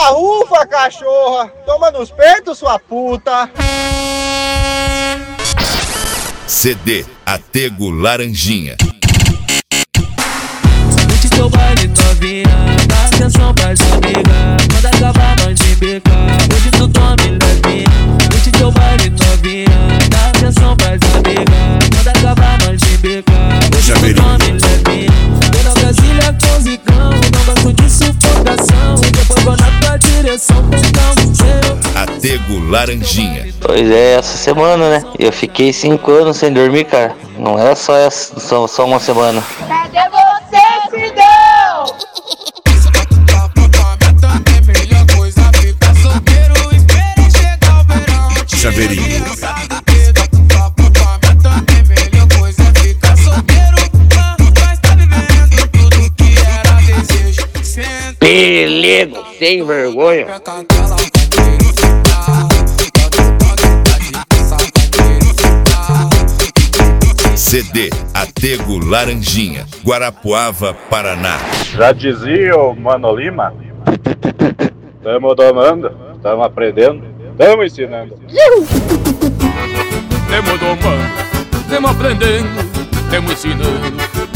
Ufa, cachorra! Toma nos peitos, sua puta! CD Atego Laranjinha. Curte seu baile novinha, dá atenção pras amigas. Quando acabar nós de beca, hoje tu tome levinha. Curte seu baile novinha, dá atenção pras amigas. Quando acabar nós de beca, hoje tu tome levinha. Eu na Brasília com zicão, não gosto de sufocação. Depois vou na tua direção, Atego Laranjinha. Pois é, essa semana, né? Eu fiquei 5 anos sem dormir, cara. Não é só uma semana. Cadê você, Fidel? Chaveirinho. Pelego, sem vergonha. CD Atego Laranjinha, Guarapuava, Paraná. Já dizia o Mano Lima, tamo domando, tamo aprendendo, tamo ensinando. Tamo domando, tamo aprendendo, tamo ensinando.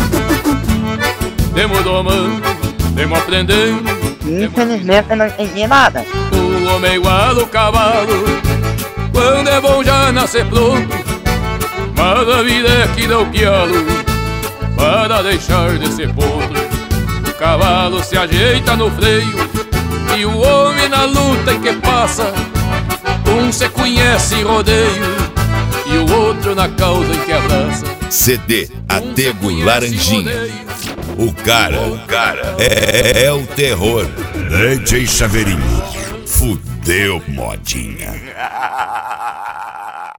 Tamo domando, tamo aprendendo. Infelizmente eu não entendi nada. O homem igual o cavalo, quando é bom já nascer pronto. Mas a vida é que dá o pialo para deixar de ser potro. O cavalo se ajeita no freio e o homem na luta em que passa. Um se conhece em rodeio e o outro na causa em que abraça. CD Atego Laranjinha. O cara é o terror. DJ Chaveirinho. Fudeu, modinha.